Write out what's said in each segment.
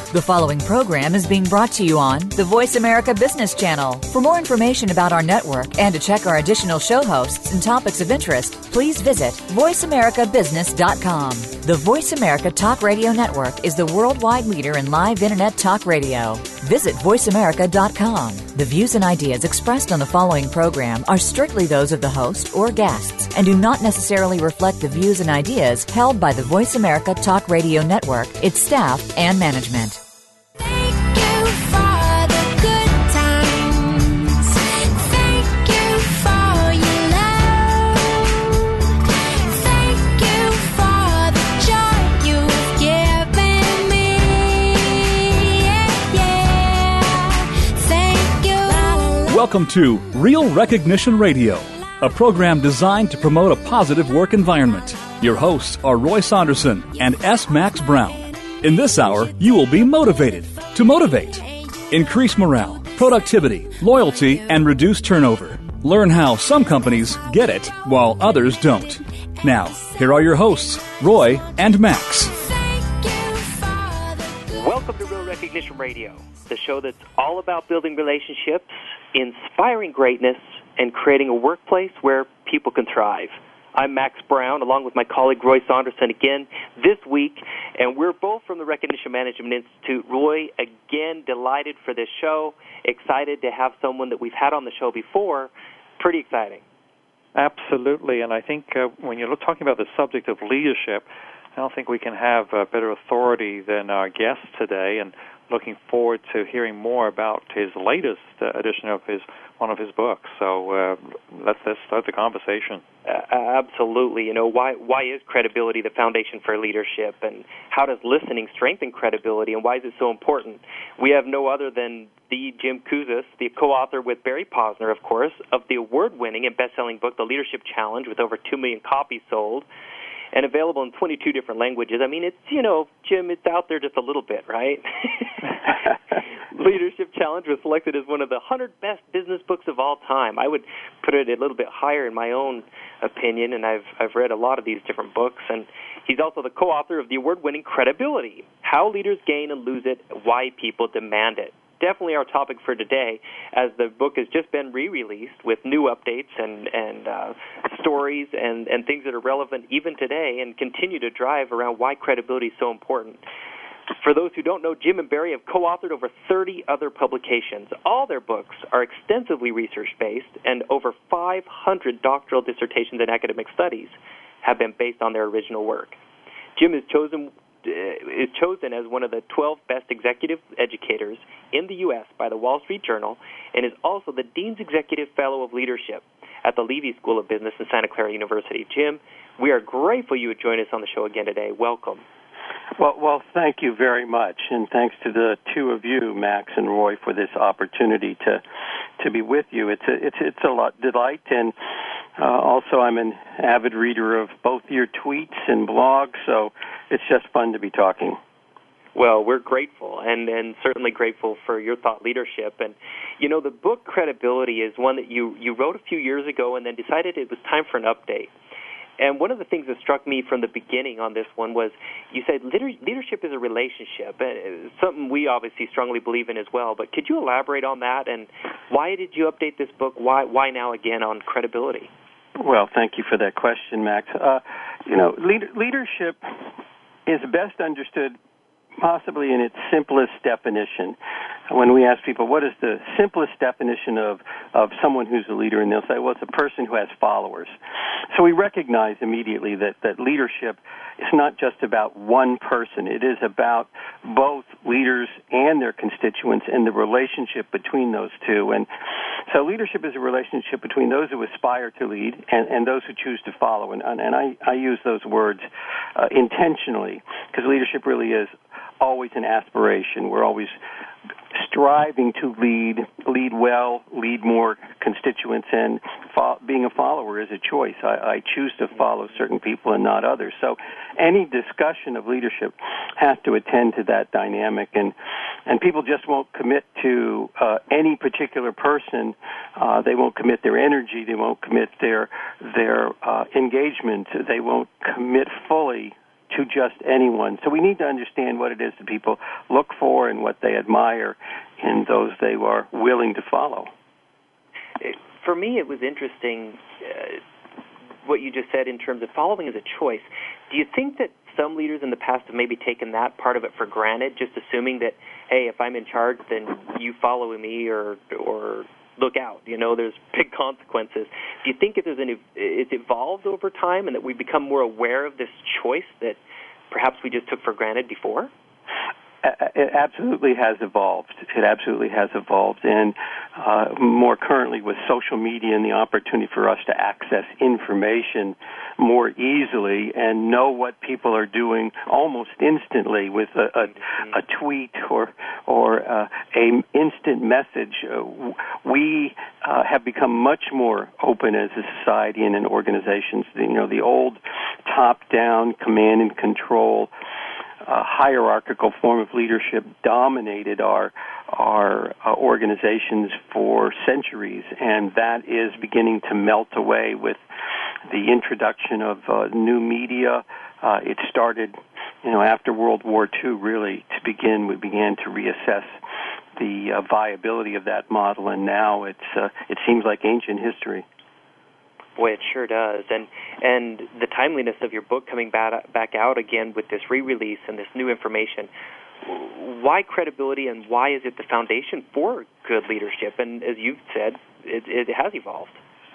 The following program is being brought to you on the Voice America Business Channel. For more information about our network and to check our additional show hosts and topics of interest, please visit voiceamericabusiness.com. The Voice America Talk Radio Network is the worldwide leader in live Internet talk radio. Visit voiceamerica.com. The views and ideas expressed on the following program are strictly those of the host or guests and do not necessarily reflect the views and ideas held by the Voice America Talk Radio Network, its staff, and management. Welcome to Real Recognition Radio, a program designed to promote a positive work environment. Your hosts are Roy Saunderson and S. Max Brown. In this hour, you will be motivated to motivate, increase morale, productivity, loyalty, and reduce turnover. Learn how some companies get it while others don't. Now, here are your hosts, Roy and Max. Welcome to Real Recognition Radio, the show that's all about building relationships, inspiring greatness, and creating a workplace where people can thrive. I'm Max Brown, along with my colleague Roy Saunderson again this week, and we're both from the Recognition Management Institute. Roy, again, delighted for this show, excited to have someone that we've had on the show before. Pretty exciting. Absolutely, and I think when you're talking about the subject of leadership, I don't think we can have a better authority than our guest today, and looking forward to hearing more about his latest edition of one of his books. So let's start the conversation. Absolutely. You know, why is credibility the foundation for leadership, and how does listening strengthen credibility, and why is it so important? We have no other than the Jim Kouzes, the co-author with Barry Posner, of course, of the award-winning and best-selling book, The Leadership Challenge, with over 2 million copies sold, and available in 22 different languages. I mean, it's, you know, Jim, it's out there just a little bit, right? Leadership Challenge was selected as one of the 100 best business books of all time. I would put it a little bit higher in my own opinion, and I've read a lot of these different books. And he's also the co-author of the award-winning Credibility, How Leaders Gain and Lose It, Why People Demand It. Definitely our topic for today, as the book has just been re-released with new updates and stories and things that are relevant even today and continue to drive around why credibility is so important. For those who don't know, Jim and Barry have co-authored over 30 other publications. All their books are extensively research-based, and over 500 doctoral dissertations and academic studies have been based on their original work. Jim is chosen as one of the 12 best executive educators in the U.S. by the Wall Street Journal, and is also the Dean's Executive Fellow of Leadership at the Levy School of Business in Santa Clara University. Jim, we are grateful you would join us on the show again today. Welcome. Well, thank you very much, and thanks to the two of you, Max and Roy, for this opportunity to be with you. It's a lot delight, and also I'm an avid reader of both your tweets and blogs, so it's just fun to be talking. Well, we're grateful, and certainly grateful for your thought leadership. And, you know, the book Credibility is one that you wrote a few years ago and then decided it was time for an update. And one of the things that struck me from the beginning on this one was you said leadership is a relationship, something we obviously strongly believe in as well. But could you elaborate on that, and why did you update this book? Why now again on credibility? Well, thank you for that question, Max. Leadership is best understood possibly in its simplest definition. When we ask people, what is the simplest definition of someone who's a leader, and they'll say, well, it's a person who has followers. So we recognize immediately that leadership is not just about one person. It is about both leaders and their constituents and the relationship between those two. And so leadership is a relationship between those who aspire to lead and those who choose to follow. And I use those words intentionally, because leadership really is always an aspiration. We're always striving to lead well, lead more constituents, and being a follower is a choice. I choose to follow certain people and not others. So any discussion of leadership has to attend to that dynamic, and people just won't commit to any particular person. They won't commit their energy. They won't commit their engagement. They won't commit fully to just anyone. So we need to understand what it is that people look for and what they admire in those they are willing to follow. For me, it was interesting what you just said in terms of following as a choice. Do you think that some leaders in the past have maybe taken that part of it for granted, just assuming that, hey, if I'm in charge, then you follow me or look out, there's big consequences. Do you think it's evolved over time and that we become more aware of this choice that perhaps we just took for granted before? It absolutely has evolved. It absolutely has evolved. And more currently with social media and the opportunity for us to access information more easily and know what people are doing almost instantly with a tweet or a instant message, we have become much more open as a society and in organizations. The old top-down command and control hierarchical form of leadership dominated our organizations for centuries, and that is beginning to melt away with the introduction of new media. It started, after World War II, really, we began to reassess the viability of that model, and now it seems like ancient history. Boy, it sure does. And the timeliness of your book coming back out again with this re-release and this new information, why credibility and why is it the foundation for good leadership? And as you've said, it has evolved.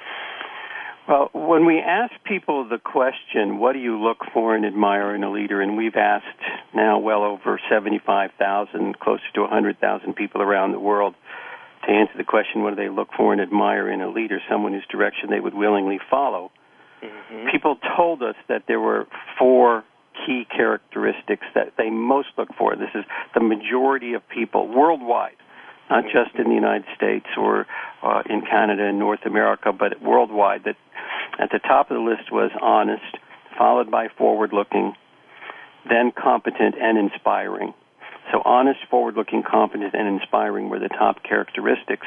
Well, when we ask people the question, what do you look for and admire in a leader, and we've asked now well over 75,000, closer to 100,000 people around the world, to answer the question, what do they look for and admire in a leader, someone whose direction they would willingly follow, people told us that there were 4 key characteristics that they most look for. This is the majority of people worldwide, not just in the United States or in Canada and North America, but worldwide. That at the top of the list was honest, followed by forward-looking, then competent and inspiring. So honest, forward-looking, competent, and inspiring were the top characteristics.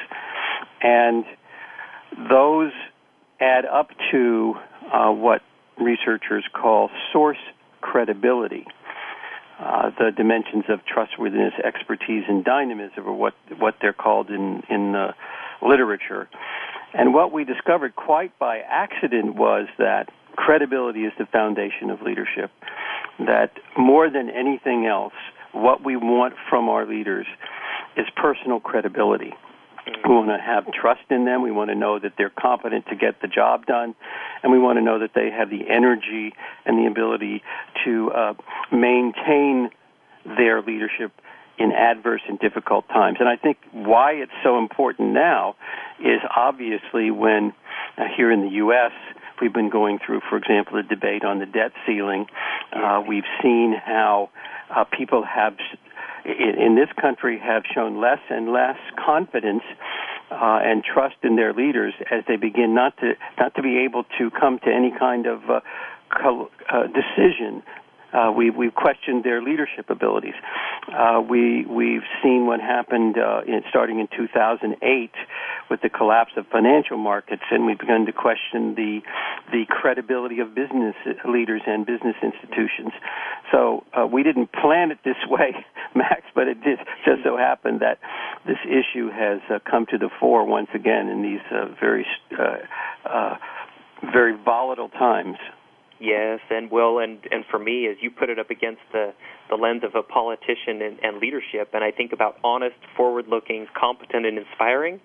And those add up to what researchers call source credibility. The dimensions of trustworthiness, expertise, and dynamism are what they're called in literature. And what we discovered quite by accident was that credibility is the foundation of leadership, that more than anything else, what we want from our leaders is personal credibility. We want to have trust in them. We want to know that they're competent to get the job done. And we want to know that they have the energy and the ability to maintain their leadership in adverse and difficult times. And I think why it's so important now is obviously when here in the U.S., we've been going through, for example, a debate on the debt ceiling. We've seen how people in this country have shown less and less confidence and trust in their leaders as they begin not to be able to come to any kind of decision. We've questioned their leadership abilities. We've seen what happened starting in 2008 with the collapse of financial markets, and we've begun to question the credibility of business leaders and business institutions. So we didn't plan it this way, Max, but it just so happened that this issue has come to the fore once again in these very volatile times. Yes, and for me, as you put it up against the lens of a politician and leadership, and I think about honest, forward-looking, competent, and inspiring,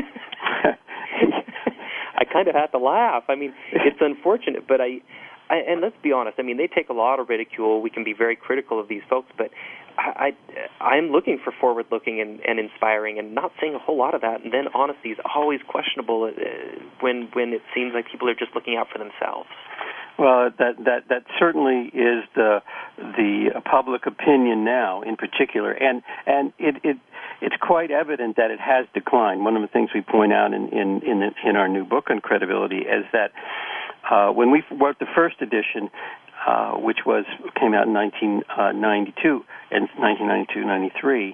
I kind of have to laugh. I mean, it's unfortunate, but and let's be honest, I mean, they take a lot of ridicule. We can be very critical of these folks, but I'm looking for forward-looking and inspiring and not seeing a whole lot of that. And then honesty is always questionable when it seems like people are just looking out for themselves. Well, that certainly is the public opinion now, in particular, and it's quite evident that it has declined. One of the things we point out in our new book on credibility is that when we wrote the first edition, which came out in 1992 and 1992-93,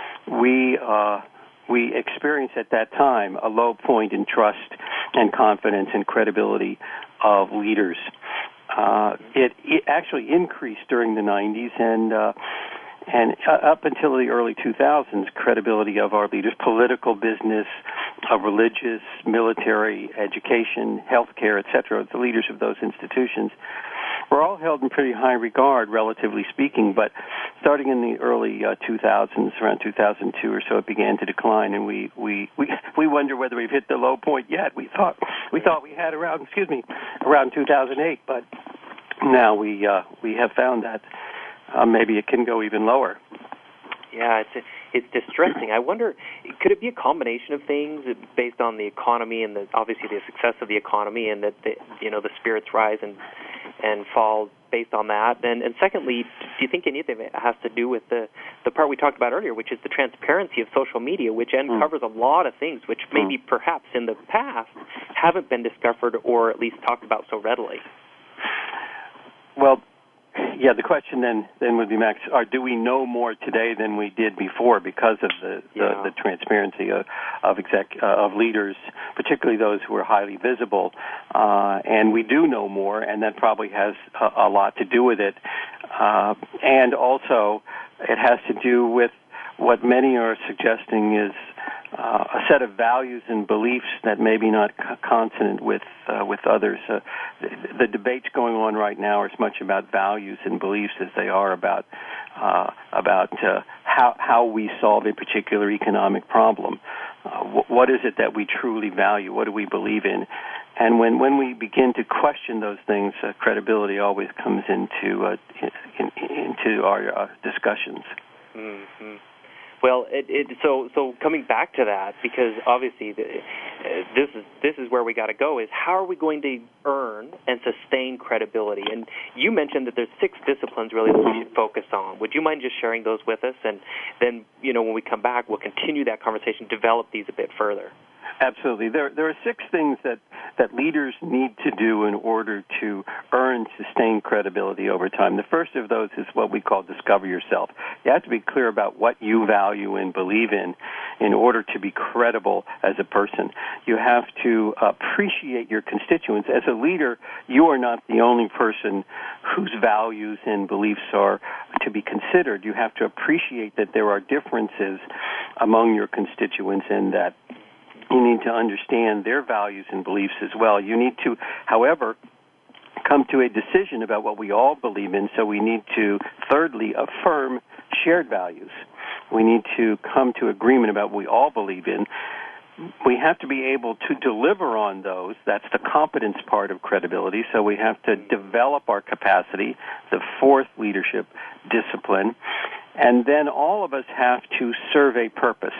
we experienced at that time a low point in trust and confidence and credibility of leaders. it actually increased during the 90s and up until the early 2000s, credibility of our leaders, political, business, religious, military, education, healthcare, etc., the leaders of those institutions, were all held in pretty high regard, relatively speaking. But starting in the early 2000s, around 2002 or so, it began to decline, and we wonder whether we've hit the low point yet. We thought we had around 2008, but now we have found that maybe it can go even lower. Yeah, it's distressing. I wonder, could it be a combination of things based on the economy and obviously the success of the economy, and that the spirits rise and fall based on that? And secondly, do you think any of it has to do with the part we talked about earlier, which is the transparency of social media, which uncovers a lot of things which maybe perhaps in the past haven't been discovered or at least talked about so readily? Well, yeah, the question then would be, Max, do we know more today than we did before because of the transparency of leaders, particularly those who are highly visible? And we do know more, and that probably has a lot to do with it. And also, it has to do with what many are suggesting is a set of values and beliefs that may be not consonant with others. The debates going on right now are as much about values and beliefs as they are about how we solve a particular economic problem. What is it that we truly value? What do we believe in? And when we begin to question those things, credibility always comes into our discussions. Mm-hmm. Well, so coming back to that, because obviously this is where we got to go, is how are we going to earn and sustain credibility? And you mentioned that there's 6 disciplines really that we should focus on. Would you mind just sharing those with us? And then, when we come back, we'll continue that conversation, develop these a bit further. Absolutely. There are 6 things that leaders need to do in order to earn sustained credibility over time. The first of those is what we call discover yourself. You have to be clear about what you value and believe in order to be credible as a person. You have to appreciate your constituents. As a leader, you are not the only person whose values and beliefs are to be considered. You have to appreciate that there are differences among your constituents and that you need to understand their values and beliefs as well. You need to, however, come to a decision about what we all believe in, so we need to, thirdly, affirm shared values. We need to come to agreement about what we all believe in. We have to be able to deliver on those. That's the competence part of credibility, so we have to develop our capacity, the 4th leadership discipline. And then all of us have to serve a purpose.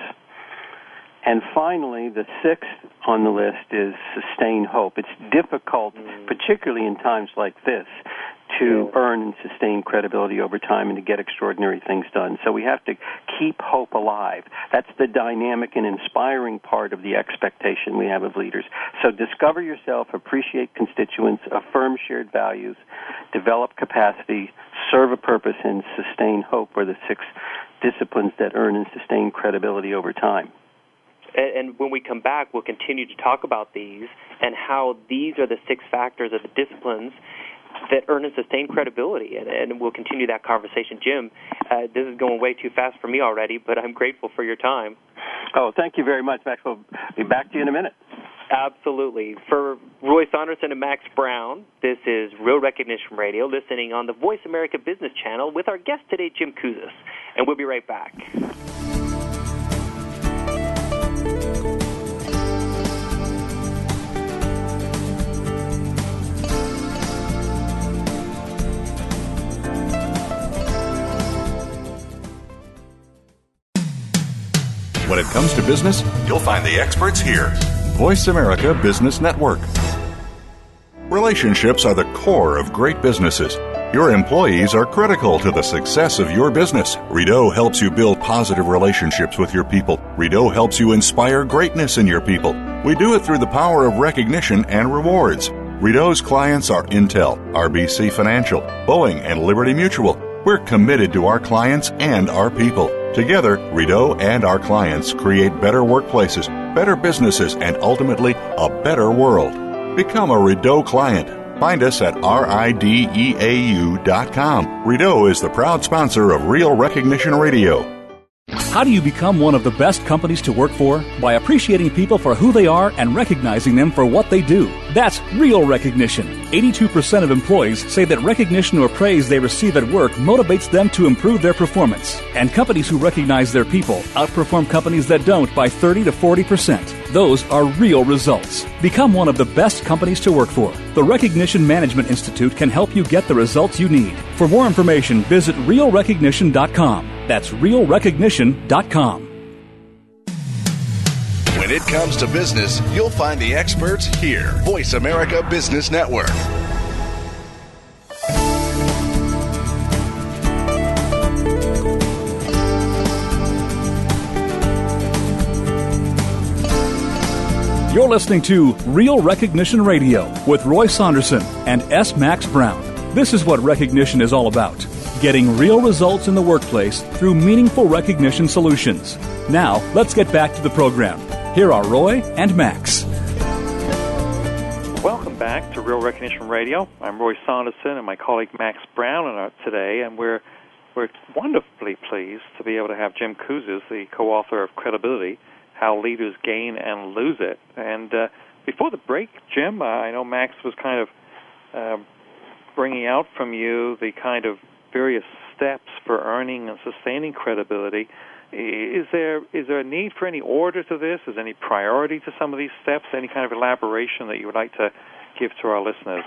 And finally, the 6th on the list is sustain hope. It's difficult, particularly in times like this, to earn and sustain credibility over time and to get extraordinary things done. So we have to keep hope alive. That's the dynamic and inspiring part of the expectation we have of leaders. So discover yourself, appreciate constituents, affirm shared values, develop capacity, serve a purpose, and sustain hope are the 6 disciplines that earn and sustain credibility over time. And when we come back, we'll continue to talk about these and how these are the 6 factors of the disciplines that earn and sustain credibility. And we'll continue that conversation. Jim, this is going way too fast for me already, but I'm grateful for your time. Oh, thank you very much, Max. We'll be back to you in a minute. Absolutely. For Roy Saunderson and Max Brown, this is Real Recognition Radio, listening on the Voice America Business Channel with our guest today, Jim Kouzes. And we'll be right back. When it comes to business, you'll find the experts here. Voice America Business Network. Relationships are the core of great businesses. Your employees are critical to the success of your business. Rideau helps you build positive relationships with your people. Rideau helps you inspire greatness in your people. We do it through the power of recognition and rewards. Rideau's clients are Intel, RBC Financial, Boeing, and Liberty Mutual. We're committed to our clients and our people. Together, Rideau and our clients create better workplaces, better businesses, and ultimately, a better world. Become a Rideau client. Find us at rideau.com. Rideau is the proud sponsor of Real Recognition Radio. How do you become one of the best companies to work for? By appreciating people for who they are and recognizing them for what they do. That's real recognition. 82% of employees say that recognition or praise they receive at work motivates them to improve their performance. And companies who recognize their people outperform companies that don't by 30 to 40%. Those are real results. Become one of the best companies to work for. The Recognition Management Institute can help you get the results you need. For more information, visit realrecognition.com. That's realrecognition.com. When it comes to business, you'll find the experts here. Voice America Business Network. You're listening to Real Recognition Radio with Roy Saunderson and S. Max Brown. This is what recognition is all about. Getting real results in the workplace through meaningful recognition solutions. Now, let's get back to the program. Here are Roy and Max. Welcome back to Real Recognition Radio. I'm Roy Saunderson and my colleague Max Brown are today, and we're wonderfully pleased to be able to have Jim Kouzes, the co-author of Credibility, How Leaders Gain and Lose It. And before the break, Jim, I know Max was kind of bringing out from you the kind of various steps for earning and sustaining credibility. Is there a need for any order to this? Is there any priority to some of these steps? Any kind of elaboration that you would like to give to our listeners?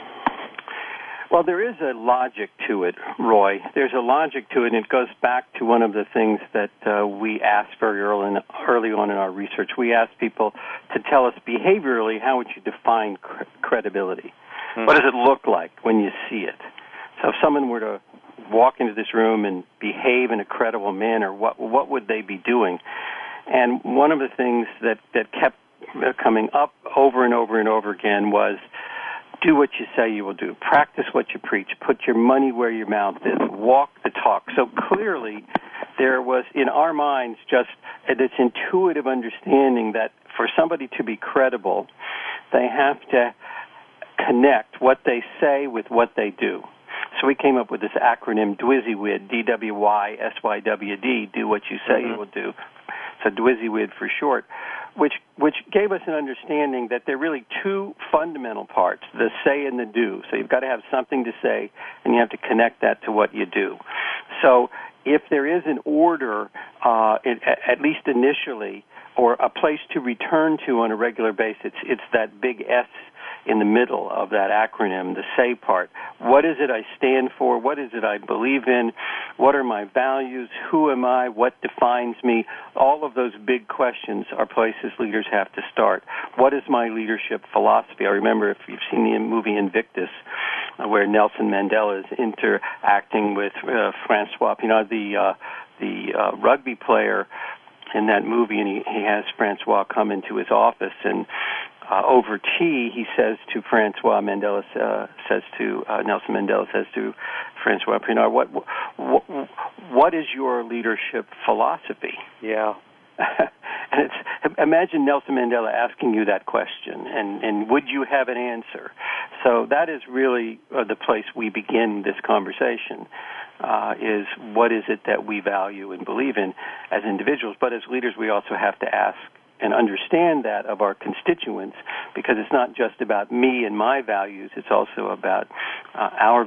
Well, there is a logic to it, Roy. There's a logic to it, and it goes back to one of the things that we asked very early on in our research. We asked people to tell us behaviorally, how would you define credibility? Mm-hmm. What does it look like when you see it? So if someone were to walk into this room and behave in a credible manner, what would they be doing? And one of the things that kept coming up over and over and over again was, do what you say you will do. Practice what you preach. Put your money where your mouth is. Walk the talk. So clearly there was, in our minds, just this intuitive understanding that for somebody to be credible, they have to connect what they say with what they do. So we came up with this acronym, DWSYWD, D-W-Y-S-Y-W-D, do what you say you will do. So DWSYWD for short, which gave us an understanding that there are really two fundamental parts, the say and the do. So you've got to have something to say, and you have to connect that to what you do. So if there is an order, at least initially, or a place to return to on a regular basis, it's that big S in the middle of that acronym, the say part. What is it I stand for? What is it I believe in? What are my values? Who am I? What defines me? All of those big questions are places leaders have to start. What is my leadership philosophy? I remember, if you've seen the movie Invictus, where Nelson Mandela is interacting with Francois, the rugby player in that movie, and he has Francois come into his office, and over tea, he says to Francois Mandela, Nelson Mandela says to Francois Pienaar, what is your leadership philosophy? Yeah. And imagine Nelson Mandela asking you that question, and would you have an answer? So that is really the place we begin this conversation, is what is it that we value and believe in as individuals, but as leaders we also have to ask and understand that of our constituents, because it's not just about me and my values, it's also about our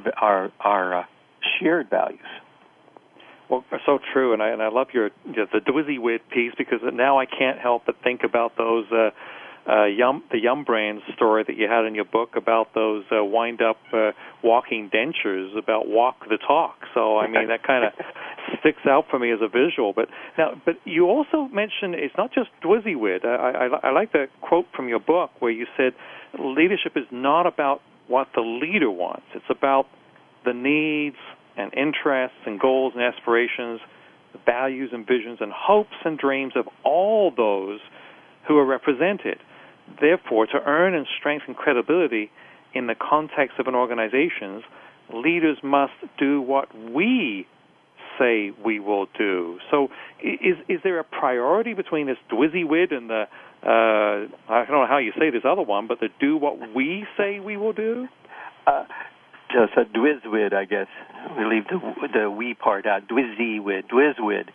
shared values. Well, so true, and I love the DWSYWD piece, because now I can't help but think about those the Yum Brands story that you had in your book about those wind-up walking dentures, about walk the talk. So, I mean, that kind of sticks out for me as a visual. But you also mentioned it's not just DWSYWD. I like that quote from your book where you said leadership is not about what the leader wants. It's about the needs and interests and goals and aspirations, the values and visions and hopes and dreams of all those who are represented. Therefore, to earn and strengthen credibility in the context of an organization, leaders must do what we say we will do. So is there a priority between this DWSYWD and the, I don't know how you say this other one, but the do what we say we will do? Just a dwizwid, I guess. We leave the we part out. Dwizwid.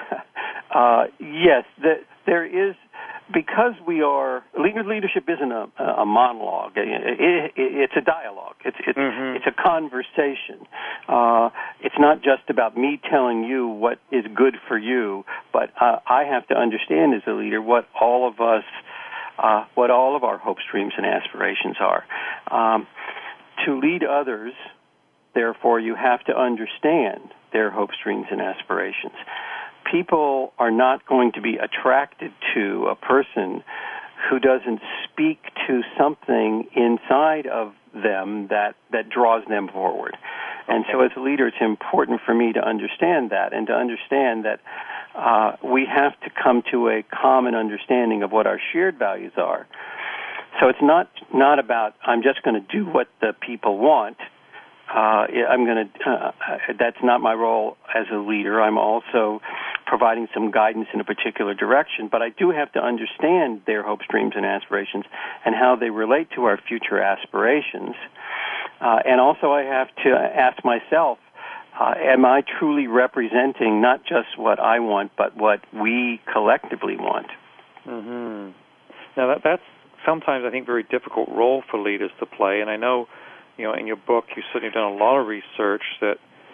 Yes, there is, because we are, leadership isn't a monologue. It's a dialogue. It's a conversation. It's not just about me telling you what is good for you, but I have to understand as a leader what all of our hopes, dreams, and aspirations are. To lead others, therefore, you have to understand their hopes, dreams, and aspirations. People are not going to be attracted to a person who doesn't speak to something inside of them that draws them forward. And so as a leader, it's important for me to understand that, and to understand that we have to come to a common understanding of what our shared values are. So it's not about I'm just going to do what the people want. That's not my role as a leader. I'm also providing some guidance in a particular direction, but I do have to understand their hopes, dreams, and aspirations and how they relate to our future aspirations. And also I have to ask myself, am I truly representing not just what I want, but what we collectively want? Mm-hmm. Now, that's sometimes, I think, very difficult role for leaders to play. And I know, in your book, you've certainly done a lot of research that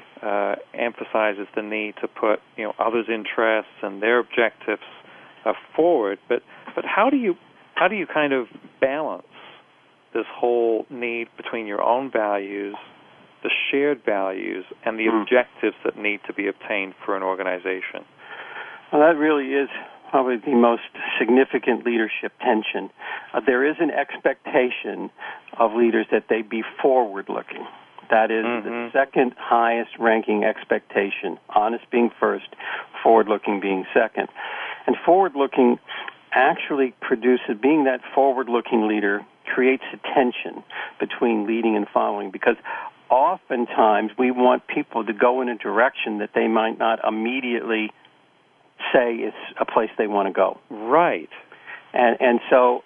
emphasizes the need to put, others' interests and their objectives forward. But how do you kind of balance this whole need between your own values, the shared values, and the objectives that need to be obtained for an organization? Well, that really is probably the most significant leadership tension. There is an expectation of leaders that they be forward-looking. That is the second highest ranking expectation, honest being first, forward-looking being second. And forward-looking actually produces, being that forward-looking leader creates a tension between leading and following, because oftentimes we want people to go in a direction that they might not immediately say is a place they want to go. Right. And so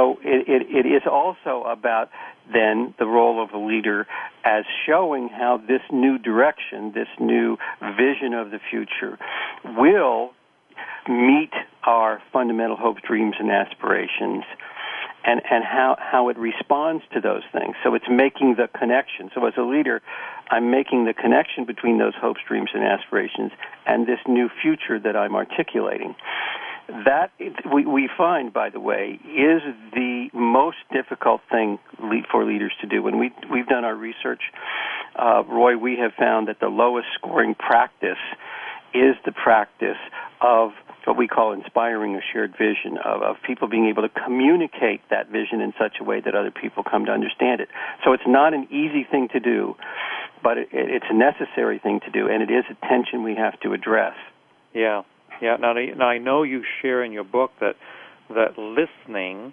it is also about then the role of a leader as showing how this new direction, this new vision of the future will meet our fundamental hopes, dreams, and aspirations, and how it responds to those things. So it's making the connection. So as a leader, I'm making the connection between those hopes, dreams, and aspirations and this new future that I'm articulating. That, we find, by the way, is the most difficult thing for leaders to do. When we've done our research, Roy, we have found that the lowest scoring practice is the practice of what we call inspiring a shared vision, of people being able to communicate that vision in such a way that other people come to understand it. So it's not an easy thing to do, but it's a necessary thing to do, and it is a tension we have to address. Yeah. Yeah. Now I know you share in your book that listening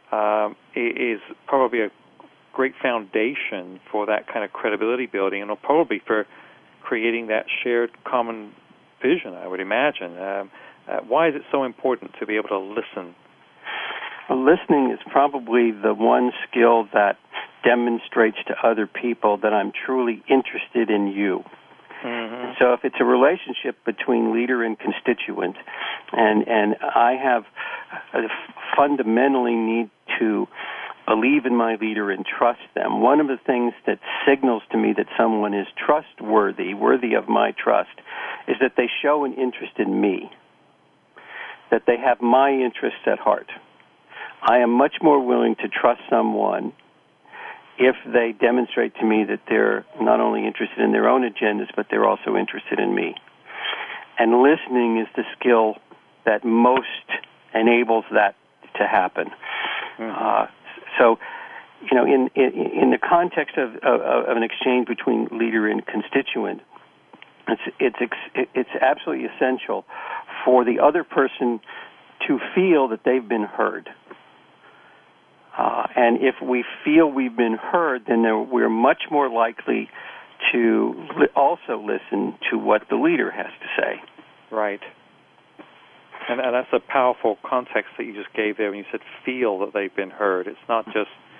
is probably a great foundation for that kind of credibility building, and probably for creating that shared common vision, I would imagine. Why is it so important to be able to listen? Well, listening is probably the one skill that demonstrates to other people that I'm truly interested in you. Mm-hmm. So if it's a relationship between leader and constituent, and I have fundamentally need to believe in my leader and trust them, one of the things that signals to me that someone is trustworthy, worthy of my trust, is that they show an interest in me, that they have my interests at heart. I am much more willing to trust someone if they demonstrate to me that they're not only interested in their own agendas, but they're also interested in me. And listening is the skill that most enables that to happen. Mm-hmm. So, in the context of an exchange between leader and constituent, it's absolutely essential for the other person to feel that they've been heard. And if we feel we've been heard, then we're much more likely to also listen to what the leader has to say. Right. And that's a powerful context that you just gave there when you said feel that they've been heard. It's not just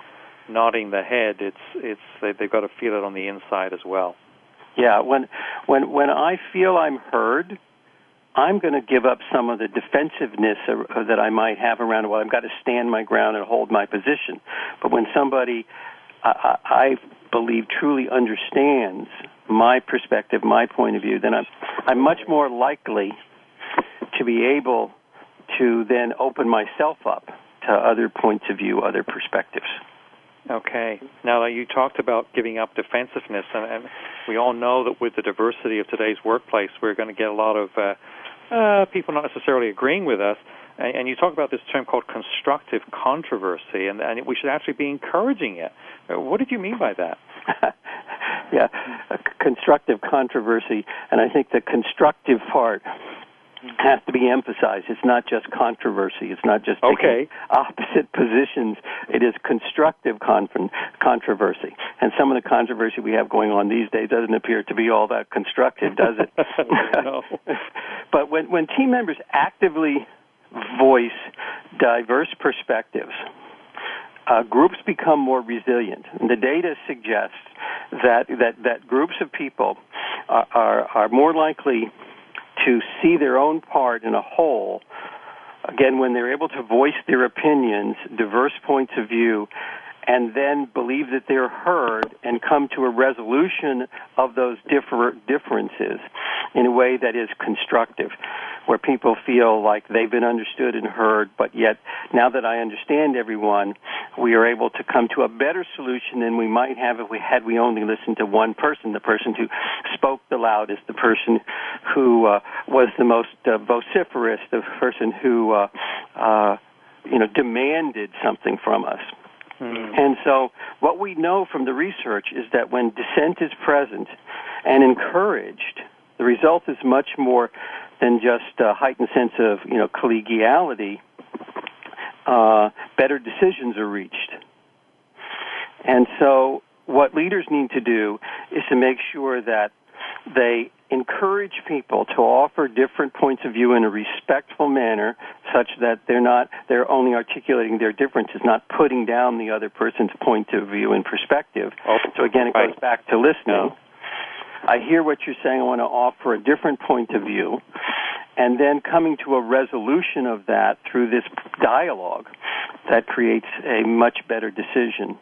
nodding the head. They've got to feel it on the inside as well. Yeah, when I feel I'm heard, I'm going to give up some of the defensiveness that I might have around, well, I've got to stand my ground and hold my position. But when somebody, I believe, truly understands my perspective, my point of view, then I'm much more likely to be able to then open myself up to other points of view, other perspectives. Okay. Now, you talked about giving up defensiveness, and we all know that with the diversity of today's workplace, we're going to get a lot of people not necessarily agreeing with us. And you talk about this term called constructive controversy, and we should actually be encouraging it. What did you mean by that? Yeah, constructive controversy, and I think the constructive part has to be emphasized. It's not just controversy. It's not just taking opposite positions. It is constructive controversy. And some of the controversy we have going on these days doesn't appear to be all that constructive, does it? No. But when team members actively voice diverse perspectives, groups become more resilient. And the data suggests that groups of people are more likely to see their own part in a whole, again, when they're able to voice their opinions, diverse points of view, and then believe that they're heard and come to a resolution of those differences in a way that is constructive, where people feel like they've been understood and heard, but yet now that I understand everyone, we are able to come to a better solution than we might have if we only listened to one person, the person who spoke the loudest, the person who was the most vociferous, the person who demanded something from us. And so what we know from the research is that when dissent is present and encouraged, the result is much more than just a heightened sense of, collegiality. Better decisions are reached. And so what leaders need to do is to make sure that they encourage people to offer different points of view in a respectful manner, such that they're only articulating their differences, not putting down the other person's point of view and perspective. So again, it goes back to listening. I hear what you're saying. I want to offer a different point of view, and then coming to a resolution of that through this dialogue that creates a much better decision.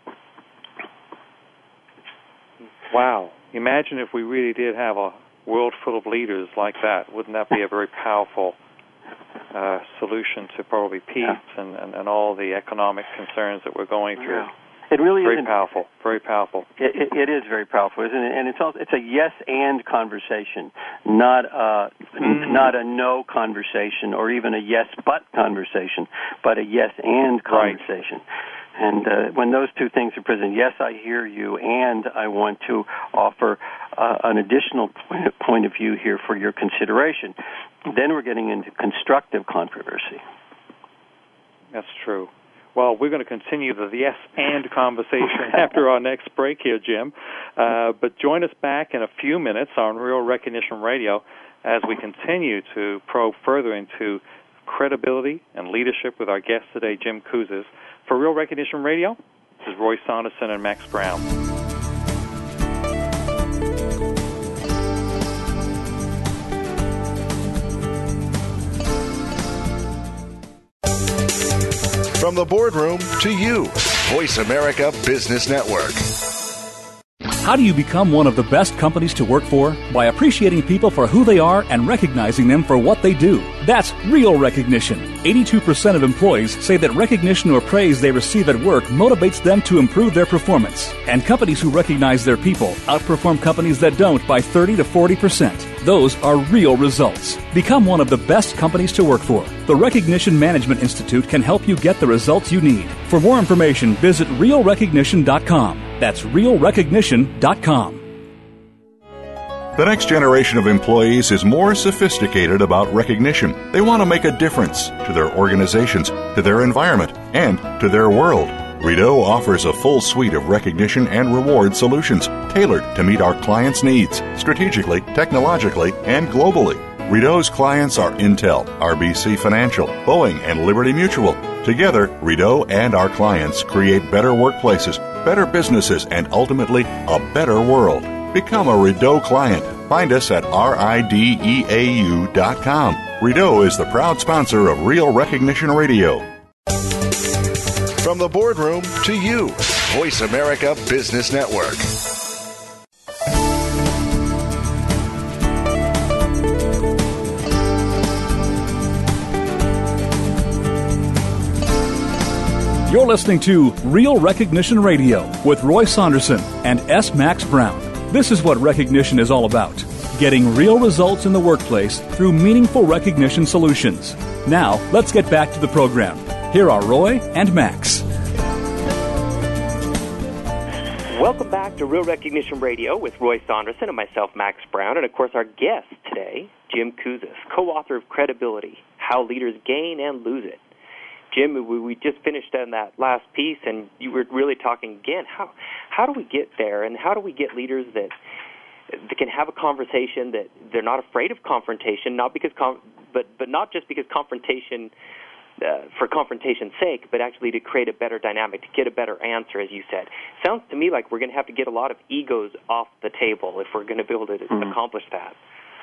Wow. Imagine if we really did have a world full of leaders like that. Wouldn't that be a very powerful solution to probably peace and all the economic concerns that we're going through? It really is very powerful. Very powerful. It is very powerful, isn't it? And it's a yes and conversation, not a no conversation or even a yes but conversation, but a yes and conversation. Right. And when those two things are present, yes, I hear you, and I want to offer an additional point of view here for your consideration, then we're getting into constructive controversy. That's true. Well, we're going to continue the yes and conversation after our next break here, Jim. But join us back in a few minutes on Real Recognition Radio as we continue to probe further into credibility and leadership with our guest today, Jim Kouzes. For Real Recognition Radio, this is Roy Saunderson and Max Brown. From the boardroom to you, Voice America Business Network. How do you become one of the best companies to work for? By appreciating people for who they are and recognizing them for what they do. That's real recognition. 82% of employees say that recognition or praise they receive at work motivates them to improve their performance. And companies who recognize their people outperform companies that don't by 30 to 40%. Those are real results. Become one of the best companies to work for. The Recognition Management Institute can help you get the results you need. For more information, visit realrecognition.com. That's realrecognition.com. The next generation of employees is more sophisticated about recognition. They want to make a difference to their organizations, to their environment, and to their world. Rideau offers a full suite of recognition and reward solutions tailored to meet our clients' needs, strategically, technologically, and globally. Rideau's clients are Intel, RBC Financial, Boeing, and Liberty Mutual. Together, Rideau and our clients create better workplaces, better businesses, and ultimately, a better world. Become a Rideau client. Find us at rideau.com. Rideau is the proud sponsor of Real Recognition Radio. From the boardroom to you, Voice America Business Network. You're listening to Real Recognition Radio with Roy Saunderson and S. Max Brown. This is what recognition is all about. Getting real results in the workplace through meaningful recognition solutions. Now, let's get back to the program. Here are Roy and Max. Welcome back to Real Recognition Radio with Roy Saunderson and myself, Max Brown. And, of course, our guest today, Jim Kouzes, co-author of Credibility, How Leaders Gain and Lose It. Jim, we just finished on that last piece, and you were really talking again. How do we get there, and how do we get leaders that can have a conversation, that they're not afraid of confrontation, not because but not just because confrontation for confrontation's sake, but actually to create a better dynamic, to get a better answer, as you said. Sounds to me like we're going to have to get a lot of egos off the table if we're going to be able to accomplish that.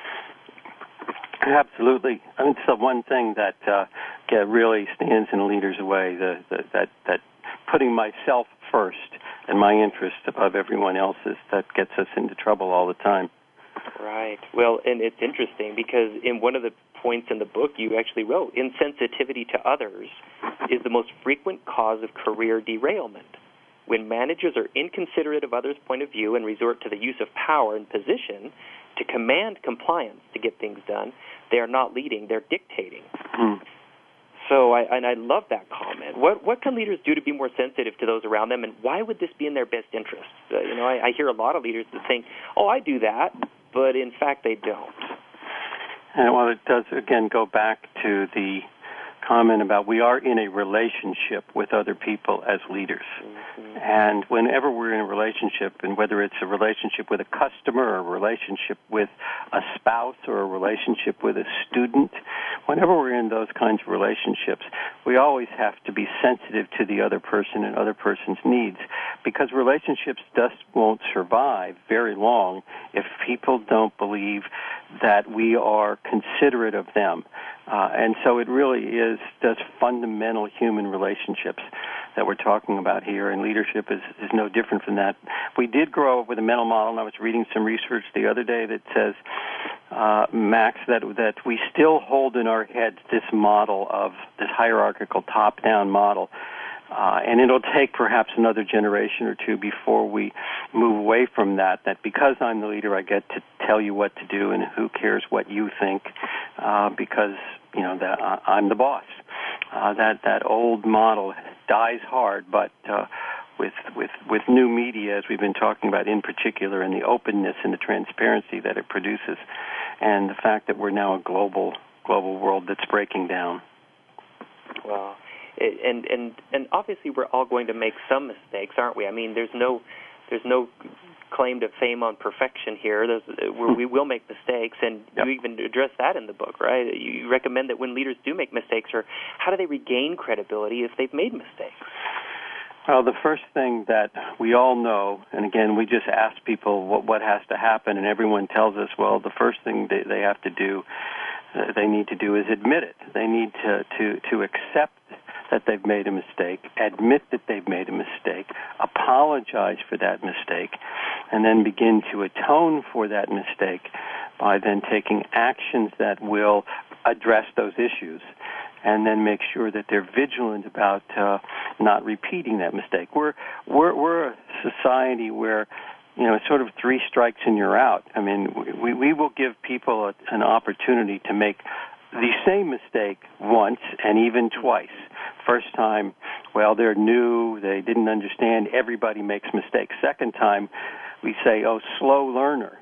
Absolutely. I mean, it's the one thing that really stands in a leader's way, that putting myself first and my interests above everyone else's, that gets us into trouble all the time. Right. Well, and it's interesting because in one of the points in the book you actually wrote, insensitivity to others is the most frequent cause of career derailment. When managers are inconsiderate of others' point of view and resort to the use of power and position to command compliance to get things done, they are not leading, they're dictating. So I love that comment. What can leaders do to be more sensitive to those around them, and why would this be in their best interest? I hear a lot of leaders that think, I do that, but in fact they don't. And well, it does, again, go back to the comment about we are in a relationship with other people as leaders. And whenever we're in a relationship, and whether it's a relationship with a customer or a relationship with a spouse or a relationship with a student, whenever we're in those kinds of relationships, we always have to be sensitive to the other person and other person's needs, because relationships just won't survive very long if people don't believe that we are considerate of them. And so it really is just fundamental human relationships that we're talking about here, and leadership is no different from that. We did grow up with a mental model, and I was reading some research the other day that says, Max, that we still hold in our heads this model of this hierarchical top-down model. And it'll take perhaps another generation or two before we move away from that because I'm the leader, I get to tell you what to do, and who cares what you think, because, that I'm the boss. That old model dies hard, but with new media, as we've been talking about in particular, and the openness and the transparency that it produces, and the fact that we're now a global world that's breaking down. Well, and obviously we're all going to make some mistakes, aren't we? I mean, there's no claim to fame on perfection here. We will make mistakes, and you even address that in the book, right? You recommend that when leaders do make mistakes, or how do they regain credibility if they've made mistakes? Well, the first thing that we all know, and again, we just ask people what has to happen, and everyone tells us, well, the first thing they have to do, they need to do is admit it. They need to accept that they've made a mistake, admit that they've made a mistake, apologize for that mistake, and then begin to atone for that mistake by then taking actions that will address those issues, and then make sure that they're vigilant about not repeating that mistake. We're a society where, it's sort of 3 strikes and you're out. I mean, we will give people an opportunity to make the same mistake once and even twice. First time, well, they're new, they didn't understand, everybody makes mistakes. Second time, we say, slow learner.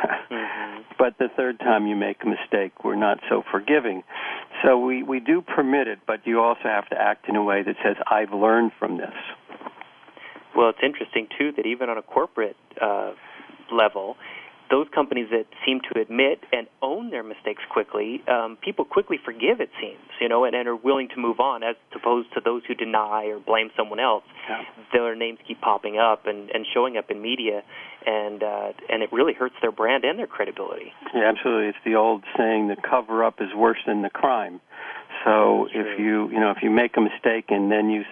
But the third time you make a mistake, we're not so forgiving. So we do permit it, but you also have to act in a way that says, I've learned from this. Well, it's interesting, too, that even on a corporate level, those companies that seem to admit and own their mistakes quickly, people quickly forgive, it seems, and are willing to move on, as opposed to those who deny or blame someone else. Yeah. Their names keep popping up and showing up in media, and it really hurts their brand and their credibility. Yeah, absolutely. It's the old saying, the cover-up is worse than the crime. So if you make a mistake and then you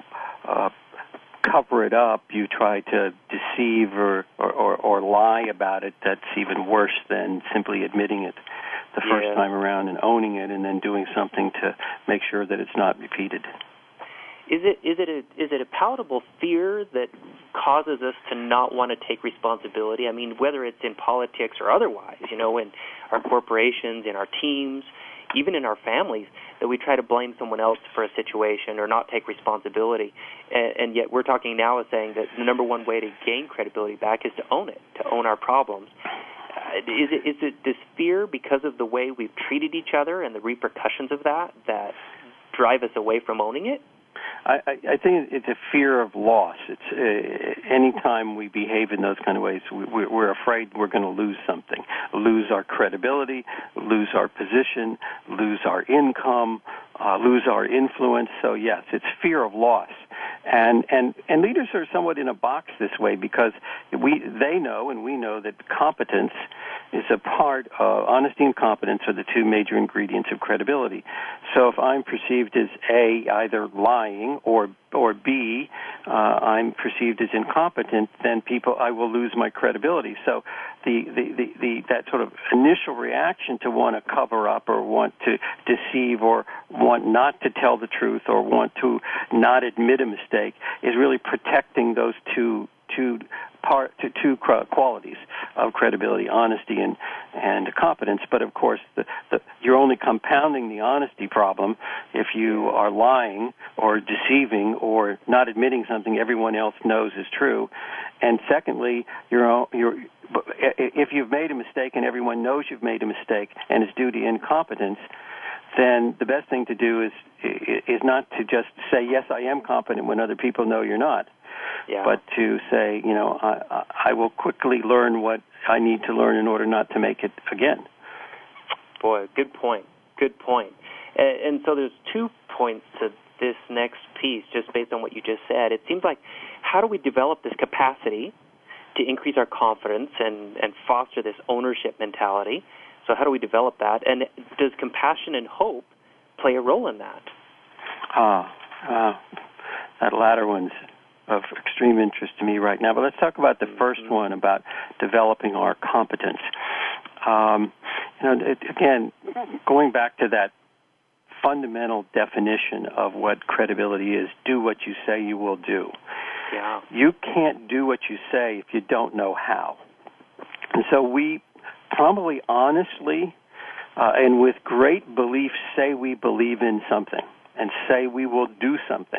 cover it up, you try to deceive or lie about it, that's even worse than simply admitting it the first time around and owning it and then doing something to make sure that it's not repeated. Is it a palatable fear that causes us to not want to take responsibility? I mean, whether it's in politics or otherwise, in our corporations, in our teams, even in our families, that we try to blame someone else for a situation or not take responsibility. And yet we're talking now as saying that the number one way to gain credibility back is to own it, to own our problems. Is it this fear because of the way we've treated each other and the repercussions of that drive us away from owning it? I think it's a fear of loss. It's any time we behave in those kind of ways, we're afraid we're going to lose something, lose our credibility, lose our position, lose our income, lose our influence. So yes, it's fear of loss. And leaders are somewhat in a box this way because they know and we know that competence is a part of honesty and competence are the two major ingredients of credibility. So if I'm perceived as A, either lying, or B, I'm perceived as incompetent, then I will lose my credibility. So that sort of initial reaction to want to cover up or want to deceive or want not to tell the truth or want to not admit a mistake is really protecting those two qualities of credibility, honesty and competence. But of course, you're only compounding the honesty problem if you are lying or deceiving or not admitting something everyone else knows is true. And secondly, if you've made a mistake and everyone knows you've made a mistake and it's due to incompetence, then the best thing to do is not to just say, yes, I am competent when other people know you're not. Yeah. But to say, I will quickly learn what I need to learn in order not to make it again. Boy, good point. Good point. And so there's 2 points to this next piece, just based on what you just said. It seems like, how do we develop this capacity to increase our confidence and foster this ownership mentality? So how do we develop that? And does compassion and hope play a role in that? That latter one's of extreme interest to me right now. But let's talk about the first one, about developing our competence. Again, going back to that fundamental definition of what credibility is, do what you say you will do. Yeah. You can't do what you say if you don't know how. And so we probably honestly and with great belief say we believe in something and say we will do something.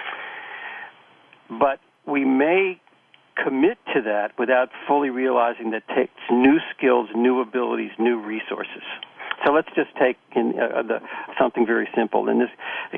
But we may commit to that without fully realizing that takes new skills, new abilities, new resources. So let's just take something very simple. In the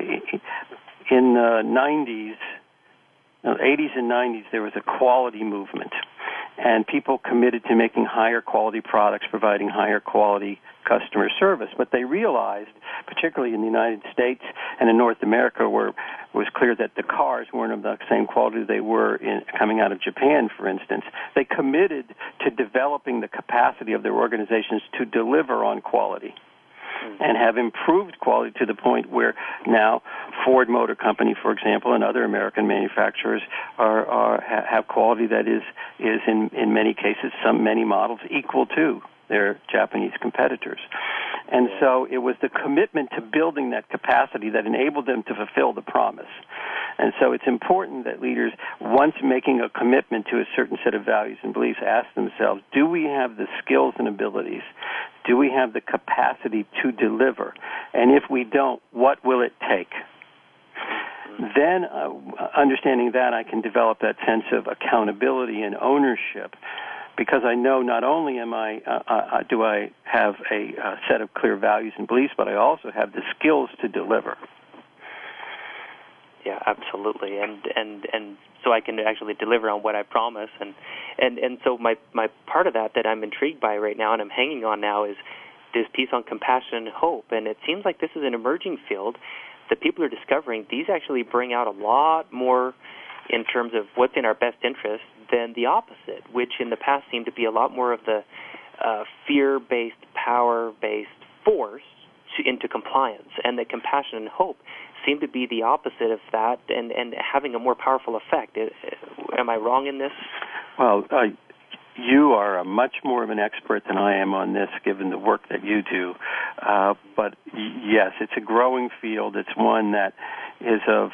80s and 90s, there was a quality movement, and people committed to making higher quality products, providing higher quality customer service. But they realized, particularly in the United States and in North America, where it was clear that the cars weren't of the same quality they were coming out of Japan, for instance. They committed to developing the capacity of their organizations to deliver on quality and have improved quality to the point where now Ford Motor Company, for example, and other American manufacturers have quality that is in many cases, many models equal to their Japanese competitors. And so it was the commitment to building that capacity that enabled them to fulfill the promise. And so it's important that leaders, once making a commitment to a certain set of values and beliefs, ask themselves, do we have the skills and abilities? Do we have the capacity to deliver? And if we don't, what will it take? Then, understanding that, I can develop that sense of accountability and ownership, because I know not only do I have a set of clear values and beliefs, but I also have the skills to deliver. Yeah, absolutely. And so I can actually deliver on what I promise. And so my part of that I'm intrigued by right now and I'm hanging on now is this piece on compassion and hope. And it seems like this is an emerging field that people are discovering. These actually bring out a lot more in terms of what's in our best interest than the opposite, which in the past seemed to be a lot more of the fear-based, power-based force into compliance, and that compassion and hope seem to be the opposite of that and having a more powerful effect. Am I wrong in this? Well, you are much more of an expert than I am on this, given the work that you do. But yes, it's a growing field. It's one that is of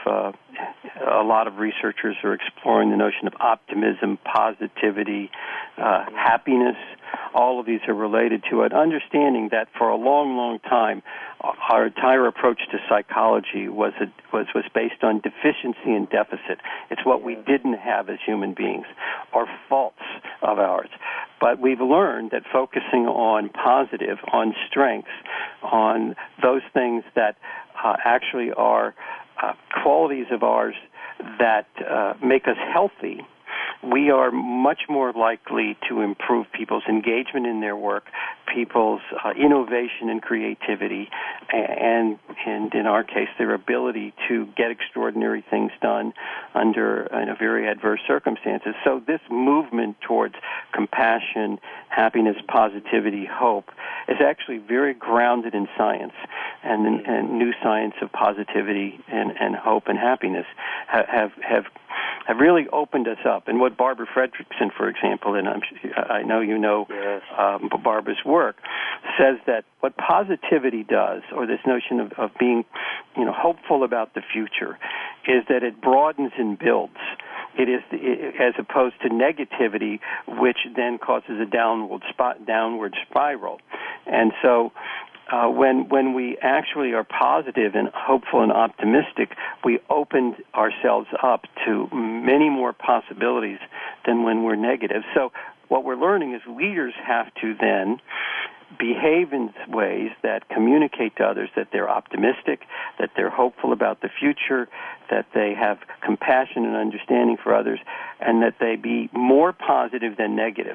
a lot of researchers are exploring the notion of optimism, positivity, happiness. All of these are related to it. Understanding that for a long, long time, our entire approach to psychology was based on deficiency and deficit. It's what we didn't have as human beings, or faults of ours. But we've learned that focusing on positive, on strengths, on those things that actually are qualities of ours that make us healthy, we are much more likely to improve people's engagement in their work, people's innovation and creativity, and in our case, their ability to get extraordinary things done under very adverse circumstances. So this movement towards compassion, happiness, positivity, hope is actually very grounded in science, and new science of positivity and hope and happiness have really opened us up. And what Barbara Fredrickson, for example, and I know you know Barbara's work, says that what positivity does, or this notion of being hopeful about the future, is that it broadens and builds. It is as opposed to negativity, which then causes a downward spiral. And so when we actually are positive and hopeful and optimistic, we open ourselves up to many more possibilities than when we're negative. So what we're learning is leaders have to then behave in ways that communicate to others that they're optimistic, that they're hopeful about the future, that they have compassion and understanding for others, and that they be more positive than negative.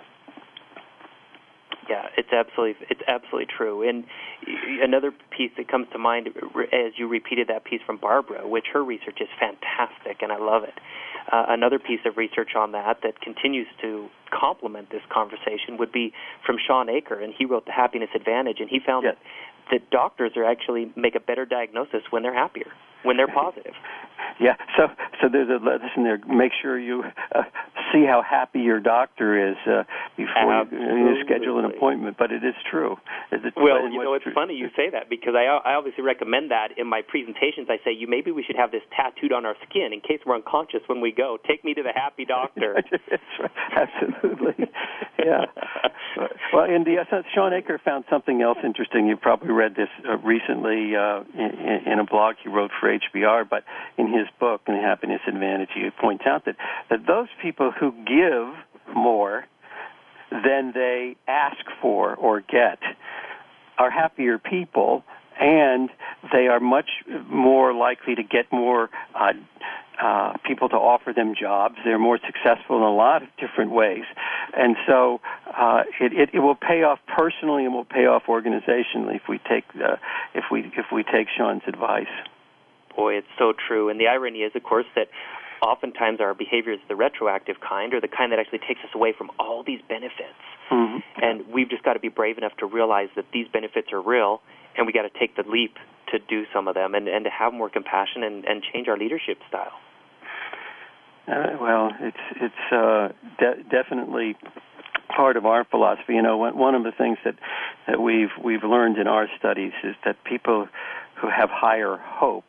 Yeah, it's absolutely true. And another piece that comes to mind as you repeated that piece from Barbara, which her research is fantastic, and I love it. Another piece of research on that continues to complement this conversation would be from Sean Aker, and he wrote The Happiness Advantage, and he found that doctors actually make a better diagnosis when they're happier, when they're positive. Yeah, so there's a lesson there. Make sure you see how happy your doctor is before you schedule an appointment. But it is true. Well, it's funny you say that, because I obviously recommend that in my presentations. I say, maybe we should have this tattooed on our skin in case we're unconscious when we go. Take me to the happy doctor. Absolutely. Yeah. Well, and Sean Aker found something else interesting. You probably read this recently in a blog he wrote for HBR, but in his book, The Happiness Advantage, he points out that those people who give more than they ask for or get are happier people, and they are much more likely to get more people to offer them jobs. They're more successful in a lot of different ways. And so it will pay off personally and will pay off organizationally if we take Sean's advice. Boy, it's so true. And the irony is, of course, that oftentimes our behavior is the retroactive kind, or the kind that actually takes us away from all these benefits. Mm-hmm. And we've just got to be brave enough to realize that these benefits are real, and we got to take the leap to do some of them and to have more compassion and change our leadership style. Well, it's definitely part of our philosophy. One of the things that we've learned in our studies is that people who have higher hope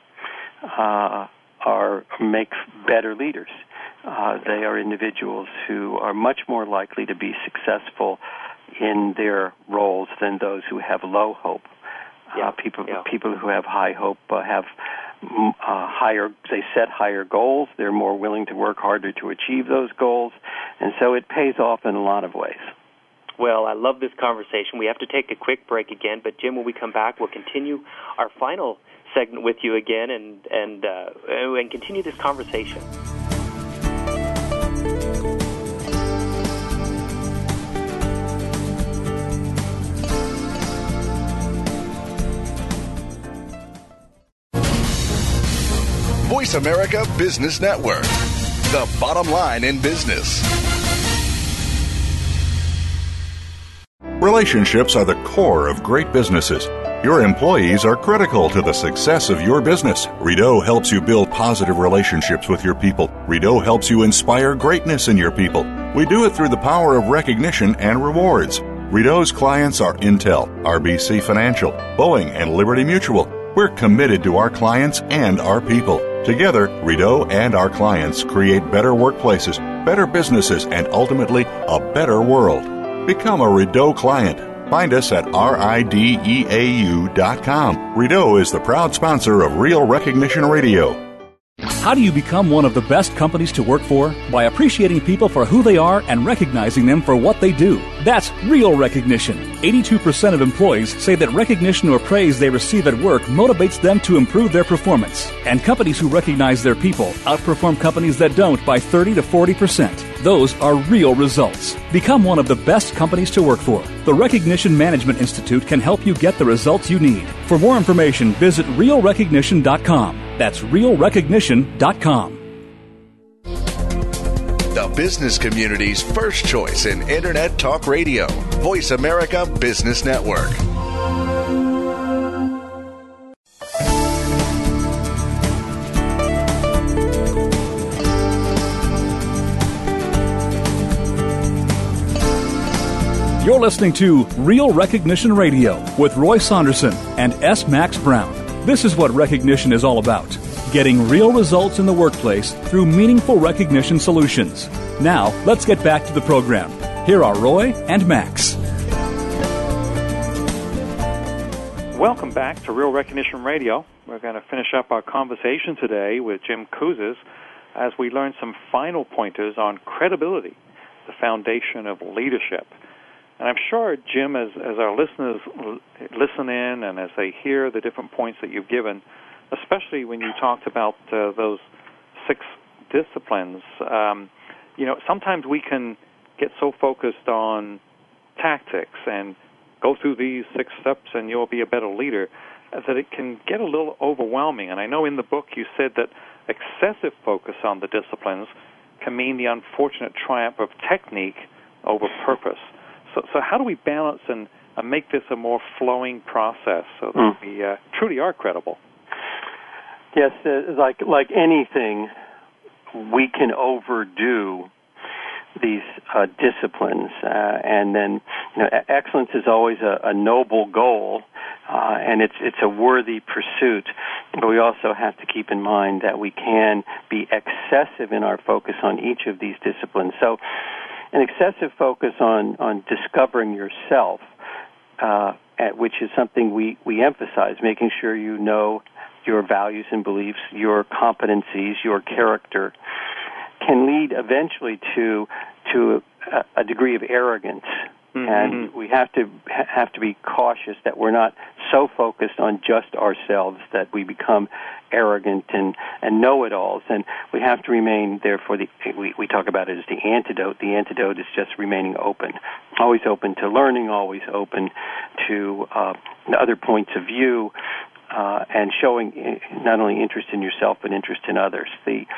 make better leaders. They are individuals who are much more likely to be successful in their roles than those who have low hope. People who have high hope have they set higher goals. They're more willing to work harder to achieve those goals, and so it pays off in a lot of ways. Well, I love this conversation. We have to take a quick break again, but Jim, when we come back, we'll continue our final segment with you again and continue this conversation. Voice America Business Network, the bottom line in business. Relationships are the core of great businesses. Your employees are critical to the success of your business. Rideau helps you build positive relationships with your people. Rideau helps you inspire greatness in your people. We do it through the power of recognition and rewards. Rideau's clients are Intel, RBC Financial, Boeing, and Liberty Mutual. We're committed to our clients and our people. Together, Rideau and our clients create better workplaces, better businesses, and ultimately, a better world. Become a Rideau client. Find us at rideau.com. Rideau is the proud sponsor of Real Recognition Radio. How do you become one of the best companies to work for? By appreciating people for who they are and recognizing them for what they do. That's real recognition. 82% of employees say that recognition or praise they receive at work motivates them to improve their performance. And companies who recognize their people outperform companies that don't by 30 to 40%. Those are real results. Become one of the best companies to work for. The Recognition Management Institute can help you get the results you need. For more information, visit realrecognition.com. That's realrecognition.com. The business community's first choice in Internet Talk Radio. Voice America Business Network. You're listening to Real Recognition Radio with Roy Saunderson and S. Max Brown. This is what recognition is all about. Getting real results in the workplace through meaningful recognition solutions. Now, let's get back to the program. Here are Roy and Max. Welcome back to Real Recognition Radio. We're going to finish up our conversation today with Jim Kouzes as we learn some final pointers on credibility, the foundation of leadership. And I'm sure, Jim, as our listeners listen in and as they hear the different points that you've given, especially when you talked about those 6 disciplines, sometimes we can get so focused on tactics and go through these 6 steps and you'll be a better leader, that it can get a little overwhelming. And I know in the book you said that excessive focus on the disciplines can mean the unfortunate triumph of technique over purpose. So how do we balance and make this a more flowing process so that we truly are credible? Yes, like anything, we can overdo these disciplines, and then excellence is always a noble goal, and it's a worthy pursuit. But we also have to keep in mind that we can be excessive in our focus on each of these disciplines. So, an excessive focus on discovering yourself, which is something we emphasize, making sure you know your values and beliefs, your competencies, your character, can lead eventually to a degree of arrogance. Mm-hmm. And we have to be cautious that we're not so focused on just ourselves that we become arrogant and know-it-alls. And we have to remain there for we talk about it as the antidote. The antidote is just remaining open, always open to learning, always open to other points of view, and showing not only interest in yourself but interest in others.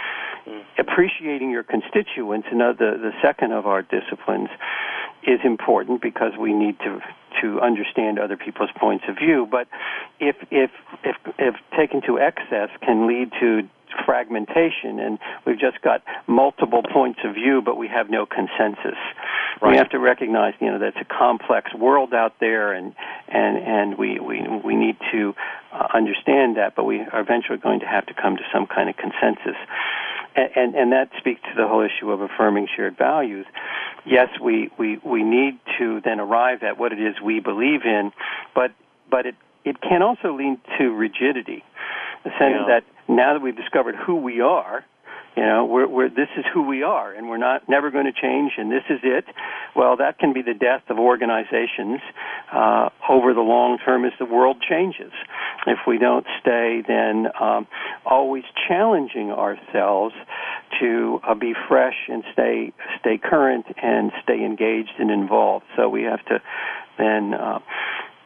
Appreciating your constituents, the second of our disciplines, is important because we need to understand other people's points of view. But if taken to excess, can lead to fragmentation, and we've just got multiple points of view, but we have no consensus. Right. We have to recognize, that's a complex world out there, and we need to understand that, but we are eventually going to have to come to some kind of consensus. And that speaks to the whole issue of affirming shared values. Yes, we need to then arrive at what it is we believe in, but it can also lead to rigidity. The sense that now that we've discovered who we are, this is who we are, and we're never going to change, and this is it. Well, that can be the death of organizations over the long term as the world changes. If we don't stay then always challenging ourselves to be fresh and stay current and stay engaged and involved. So we have to then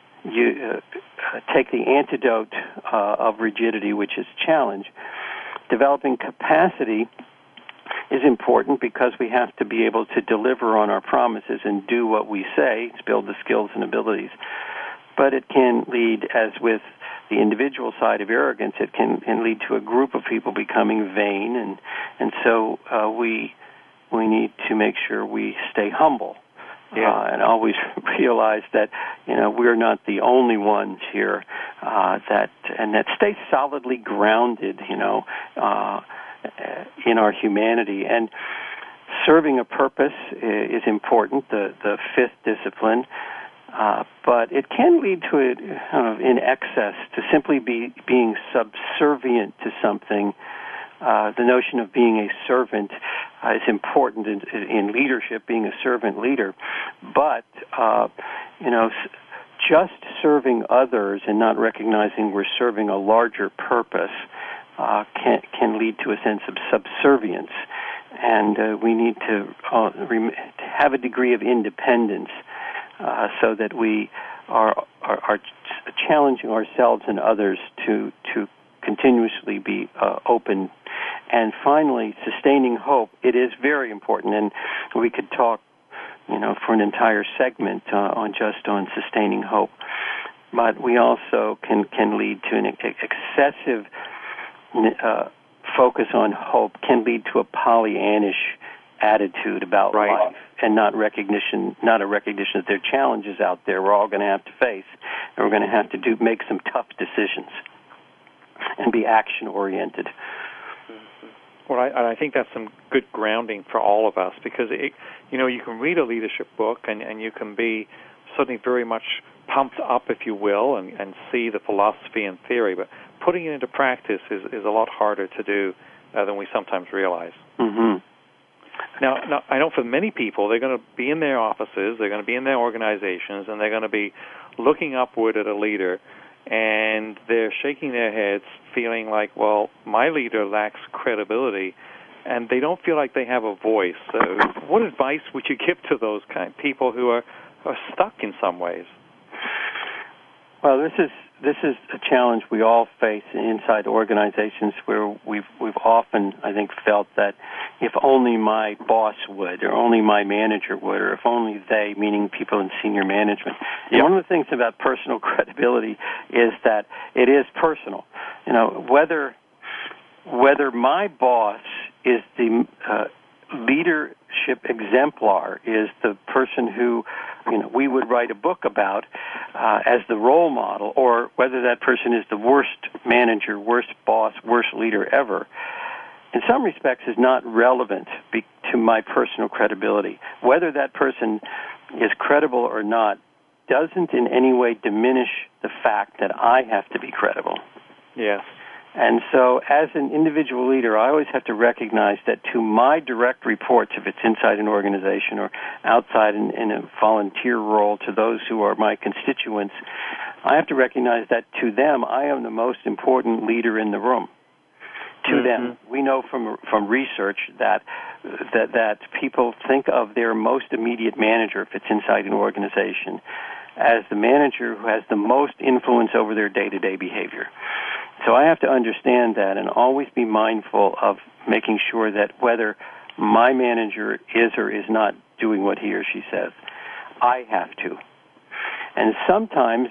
take the antidote of rigidity, which is challenge. Developing capacity is important because we have to be able to deliver on our promises and do what we say, build the skills and abilities. But it can lead, as with the individual side of arrogance, it can lead to a group of people becoming vain, and so we need to make sure we stay humble. And always realize that we're not the only ones here, that stay solidly grounded, in our humanity. And serving a purpose is important, the fifth discipline, but it can lead to it in excess, to simply being subservient to something. The notion of being a servant is important in leadership, being a servant leader. But, just serving others and not recognizing we're serving a larger purpose can lead to a sense of subservience. And we need to have a degree of independence so that we are challenging ourselves and others to continuously be open. And finally, sustaining hope. It is very important, and we could talk, for an entire segment on sustaining hope. But we also can lead to an excessive focus on hope, can lead to a Pollyannish attitude about life, and not a recognition that there are challenges out there we're all going to have to face, and we're going to have to make some tough decisions and be action-oriented. Well, I think that's some good grounding for all of us, because you can read a leadership book and you can be suddenly very much pumped up, if you will, and see the philosophy and theory, but putting it into practice is a lot harder to do than we sometimes realize. Mm-hmm. Now, I know for many people, they're going to be in their offices, they're going to be in their organizations, and they're going to be looking upward at a leader, and they're shaking their heads, feeling like, well, my leader lacks credibility, and they don't feel like they have a voice. So what advice would you give to those kind of people who are stuck in some ways? Well, this is a challenge we all face inside organizations, where we've often, I think, felt that if only my boss would, or only my manager would, or if only they, meaning people in senior management. And one of the things about personal credibility is that it is personal. Whether my boss is the leadership exemplar, is the person who we would write a book about as the role model, or whether that person is the worst manager, worst boss, worst leader ever, in some respects is not relevant to my personal credibility. Whether that person is credible or not doesn't in any way diminish the fact that I have to be credible. Yes. And so as an individual leader, I always have to recognize that to my direct reports, if it's inside an organization or outside in a volunteer role to those who are my constituents, I have to recognize that to them, I am the most important leader in the room. To them, we know from research that people think of their most immediate manager, if it's inside an organization, as the manager who has the most influence over their day-to-day behavior. So I have to understand that and always be mindful of making sure that whether my manager is or is not doing what he or she says, I have to. And sometimes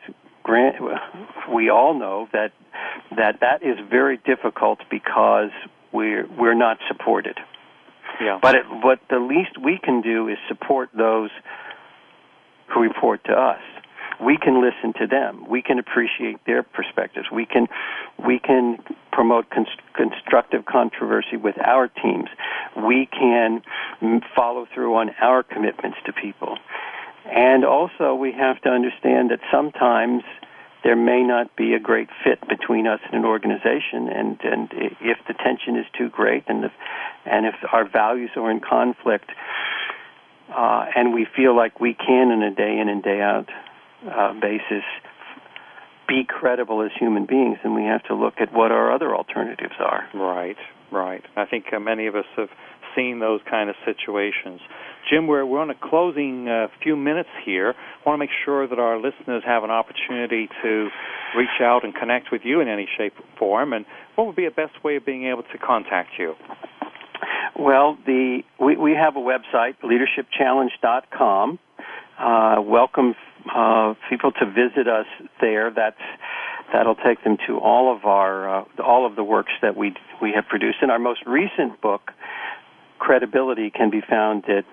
we all know that is very difficult because we're not supported. Yeah. But what the least we can do is support those who report to us. We can listen to them. We can appreciate their perspectives. We can promote constructive controversy with our teams. We can follow through on our commitments to people. And also we have to understand that sometimes there may not be a great fit between us and an organization, and if the tension is too great and if our values are in conflict, and we feel like we can, on a day in and day out basis, be credible as human beings, then we have to look at what our other alternatives are. Right. I think many of us have seen those kind of situations. Jim, we're on a closing few minutes here. I want to make sure that our listeners have an opportunity to reach out and connect with you in any shape or form. And what would be a best way of being able to contact you? Well, we have a website, leadershipchallenge.com. Welcome people to visit us there. That'll take them to all of the works that we have produced. And our most recent book, Credibility, can be found at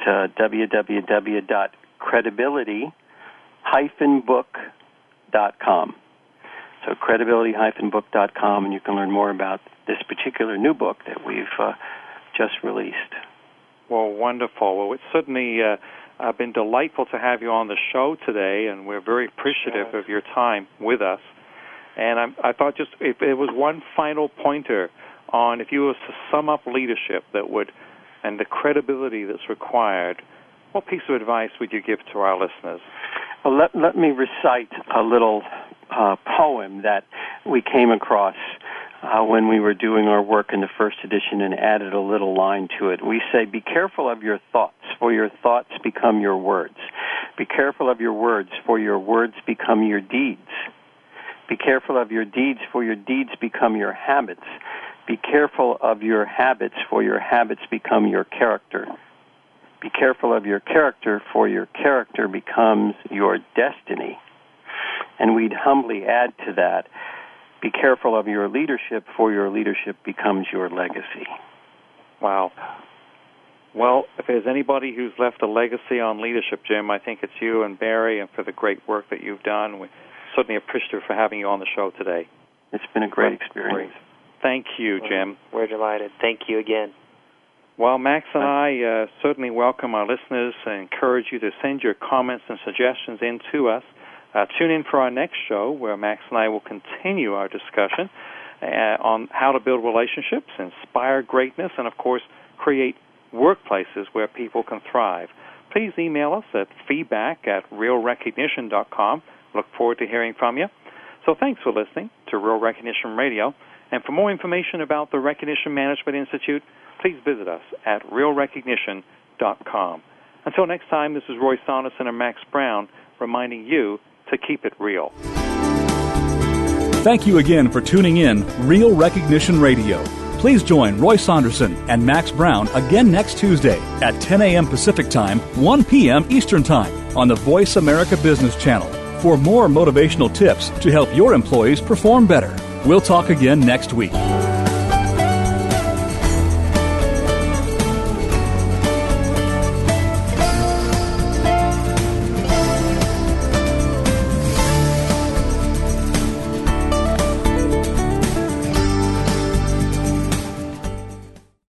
www.credibility-book.com. So credibility-book.com, and you can learn more about this particular new book that we've just released. Well, wonderful. Well, it's certainly been delightful to have you on the show today, and we're very appreciative of your time with us. And I thought just if there was one final pointer on if you were to sum up leadership and the credibility that's required, what piece of advice would you give to our listeners? Well, let me recite a little poem that we came across when we were doing our work in the first edition and added a little line to it. We say, "Be careful of your thoughts, for your thoughts become your words. Be careful of your words, for your words become your deeds. Be careful of your deeds, for your deeds become your habits. Be careful of your habits, for your habits become your character. Be careful of your character, for your character becomes your destiny." And we'd humbly add to that, "Be careful of your leadership, for your leadership becomes your legacy." Wow. Well, if there's anybody who's left a legacy on leadership, Jim, I think it's you and Barry, and for the great work that you've done. We're certainly appreciative for having you on the show today. It's been a great experience. Thank you, Jim. We're delighted. Thank you again. Well, Max and I certainly welcome our listeners and encourage you to send your comments and suggestions in to us. Tune in for our next show where Max and I will continue our discussion on how to build relationships, inspire greatness, and, of course, create workplaces where people can thrive. Please email us at feedback@realrecognition.com. Look forward to hearing from you. So thanks for listening to Real Recognition Radio. And for more information about the Recognition Management Institute, please visit us at realrecognition.com. Until next time, this is Roy Saunderson and Max Brown reminding you to keep it real. Thank you again for tuning in Real Recognition Radio. Please join Roy Saunderson and Max Brown again next Tuesday at 10 a.m. Pacific Time, 1 p.m. Eastern Time on the Voice America Business Channel for more motivational tips to help your employees perform better. We'll talk again next week.